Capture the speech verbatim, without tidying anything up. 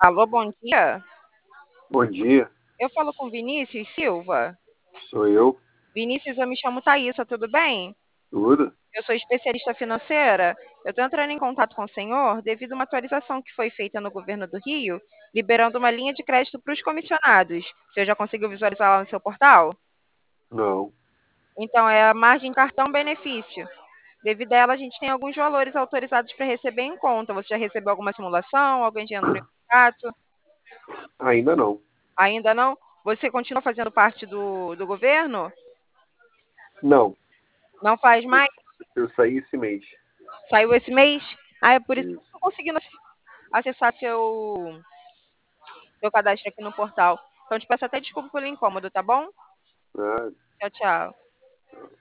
Alô, bom dia. Bom dia, Eu falo com Vinícius Silva. sou eu. Vinícius, eu me chamo Thaísa, tudo bem? Tudo? Eu sou especialista financeira. Eu estou entrando em contato com o senhor devido a uma atualização que foi feita no governo do Rio, liberando uma linha de crédito para os comissionados. O senhor já conseguiu visualizar lá no seu portal? Não. Então, é a margem cartão benefício. Devido a ela, a gente tem alguns valores autorizados para receber em conta. Você já recebeu alguma simulação? Alguém já entrou em contato? Ainda não. Ainda não? Você continua fazendo parte do, do governo? Não. Não faz Eu, mais? eu saí esse mês. Saiu esse mês? Ah, é por isso que eu Isso. não estou conseguindo acessar seu, seu cadastro aqui no portal. Então, te peço até desculpa pelo incômodo, tá bom? Ah, Tchau, tchau.